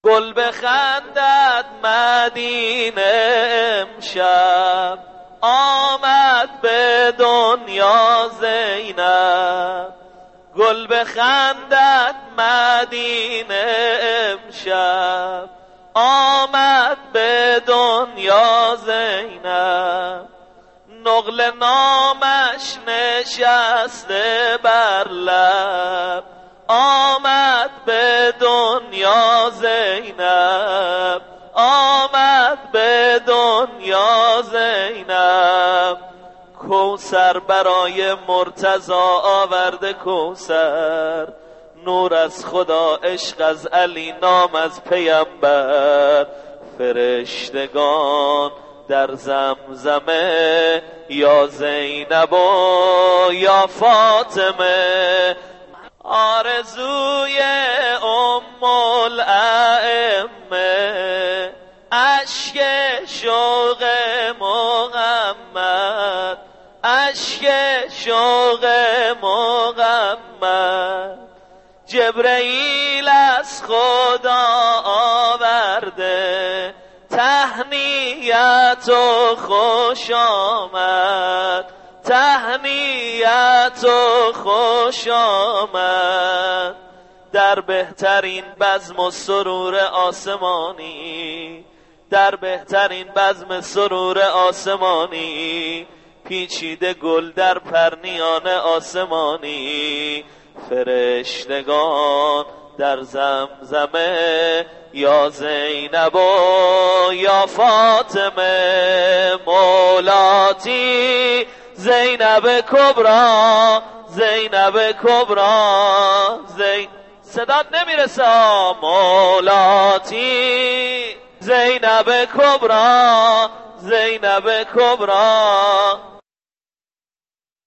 گل بخندد مدینه امشب، آمد به دنیا زینب. گل بخندد مدینه امشب، آمد به دنیا زینب. نقل نامش نشسته بر لب، آمد به دنیا زینب، آمد به دنیا زینب. کوثر برای مرتضی آورده کوثر، نور از خدا عشق از علی نام از پیامبر. فرشتگان در زمزمه یا زینب و یا فاطمه، آرزوی ام الائمه، اشک شوق محمد، اشک شوق محمد. جبرئیل از خدا آورده تهنیت و خوش آمد، تهنیت و خوش آمد. در بهترین بزم و سرور آسمانی، در بهترین بزم سرور آسمانی، پیچیده گل در پرنیان آسمانی. فرشتگان در زمزمه یا زینب و یا فاطمه، مولاتی زینب کبرا، زینب کبرا. صدات نمیرسه. مولاتی زینب کبرا، زینب کبرا.